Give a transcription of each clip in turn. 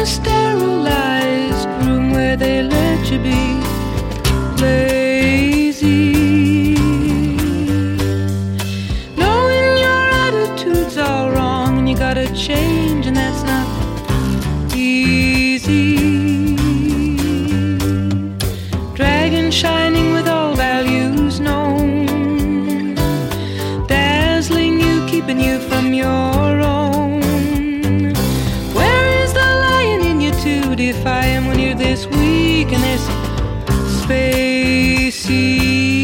a sterilized room where they let you be lazy, knowing your attitude's all wrong and you gotta change, and that's not easy. Dragon shining with all values known, dazzling you, keeping you from your own. Where is the lion in you to defy him when you're this weak and this spacey?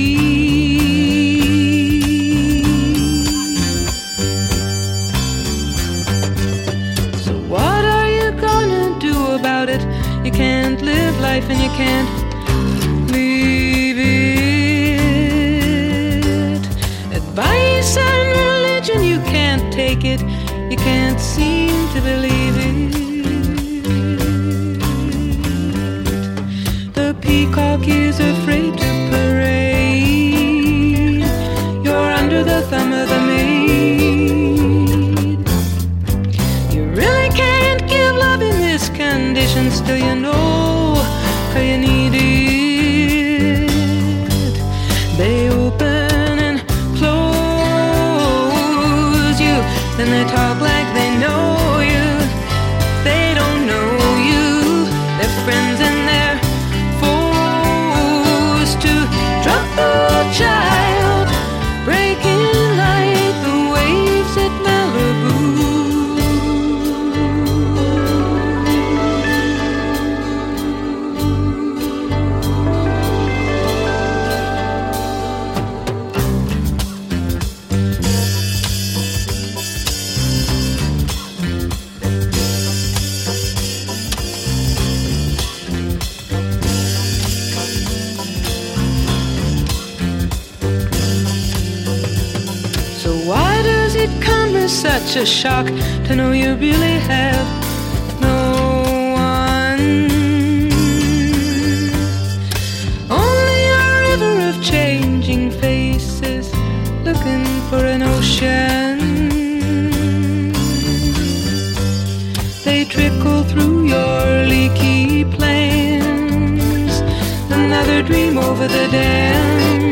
So what are you gonna do about it? You can't live life and you can't leave it. Advice and religion, you can't take it. You can't seem to believe it. The peacock is afraid to parade. You're under the thumb of the maid. You really can't give love in this condition. Still you know how you need it. They open and close you, then they talk like they know you. They don't know you. They're friends and they're forced to drop the child, breaking like the waves at Malibu. So why does it come as such a shock to know you really have no one? Only a river of changing faces looking for an ocean. They trickle through your leaky plans, another dream over the dam.